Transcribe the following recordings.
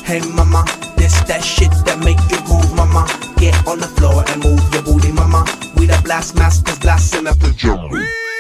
Hey mama, this that shit that make you groove, mama. Get on the floor and move your booty, mama. We the blast masters blasting up the drum.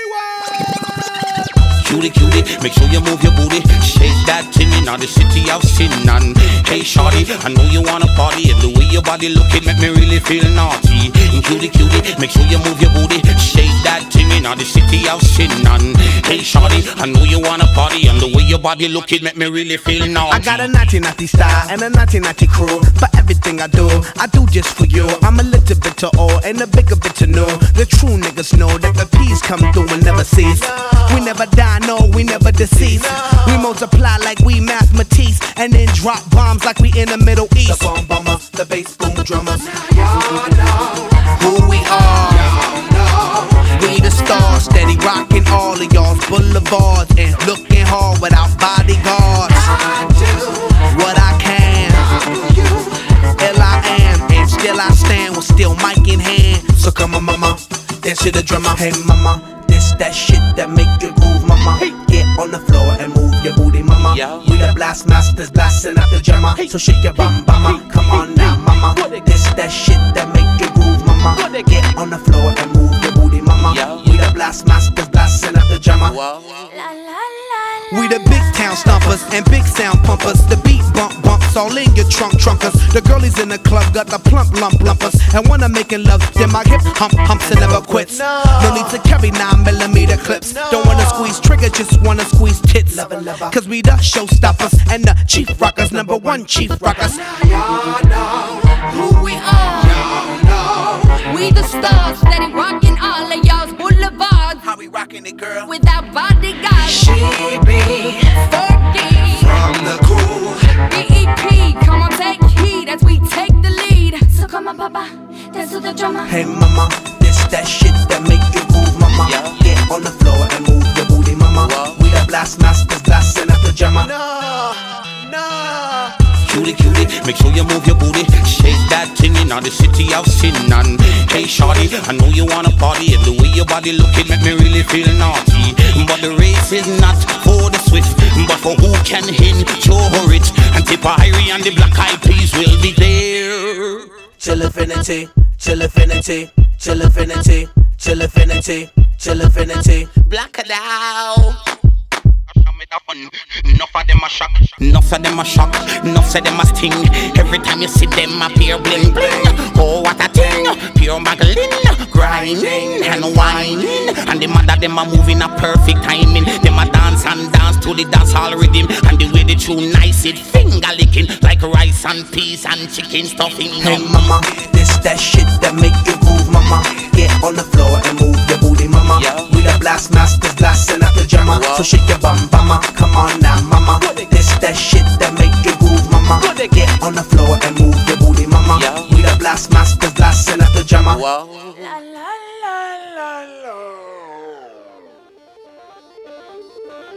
Cutie, cutie, make sure you move your booty. Shake that tinny, now the city of sin. And hey shawty, I know you wanna party, and the way your body looking make me really feel naughty. And cutie, cutie, make sure you move your booty. Shake that tinny, now the city of sin. And hey shawty, I know you wanna party, and the way your body looking make me really feel naughty. I got a naughty naughty style and a naughty naughty crew. For everything I do just for you. I'm a little bit to all and a bigger bit to know. The true niggas know that the peace come through and never cease. We never die, no, we never decease. We multiply like we mathematics, and then drop bombs like we in the Middle East. The bomb bomber, the bass boom drummers. Y'all know who we are. We the stars, steady rocking all of y'all's boulevards and looking hard without bodyguards. I do what I can. Ill I am, and still I stand with still mic in hand. So come on, mama, dance to the drummer. Hey, mama, this that shit that make you groove, mama. Get on the floor and move your booty, mama. We the blast masters blasting out the drummer. So shake your bum, mama. Come on now, mama. This that shit that make you groove, mama. Get on the floor and move your booty, mama. We the blast masters blasting out the drummer. We the big town stompers and big sound pumpers. The beat bumps all in your trunkers. The girlies in the club got the plump lumpers. And when I'm making love, then my hip humps and never quits. No need to carry 9mm clips. Don't wanna squeeze trigger, just wanna squeeze tits. Cause we the showstoppers and the chief rockers, #1 chief rockers. Y'all know who we are. Y'all know we the stars, steady rocking all of y'all's boulevards. How we rocking it, girl? Without bodyguards. She be Fergie from the cool. BEP, come on, take heed as we take the lead. So come on, papa, dance to the drummer. Hey mama, this that shit that make you groove, mama. Get on the floor and move your booty, mama. We the blast masters blasting out the drummer. No. Cutie, cutie, make sure you move your booty. Shake that tinny, now the city of sin. And hey shawty, I know you wanna party, and the way your body looking make me really feel naughty. But the race is not for the swift, but for who can endure it. And Tipper Irie and the Black Eyed Peas will be there. Chill infinity, chill infinity, chill infinity, chill infinity, chill infinity. Black it out. Enough of them a shock, enough of them a shock, enough of them a sting. Every time you see them appear bling bling. Oh what a thing, pure Magdalene, grinding and whining. And the mother them a moving a perfect timing. Them a dance and dance to the dance hall rhythm. And the way they tune nice it finger licking like rice and peas and chicken stuffing. Hey mama, this that shit that make you groove, mama. Get on the floor and move your booty, mama. We the blast masters blasting out the drummer. So shake your bum, mama. Come on now, mama. This that shit that make you groove, mama. Get on the floor and move your booty, mama. We the blast masters blasting out the drummer.